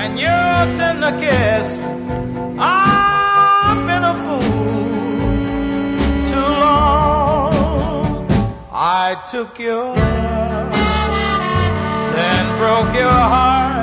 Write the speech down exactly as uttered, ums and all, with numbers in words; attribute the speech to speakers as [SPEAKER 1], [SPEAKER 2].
[SPEAKER 1] and your tender kiss. I've been a fool too long. I took your love, then broke your heart.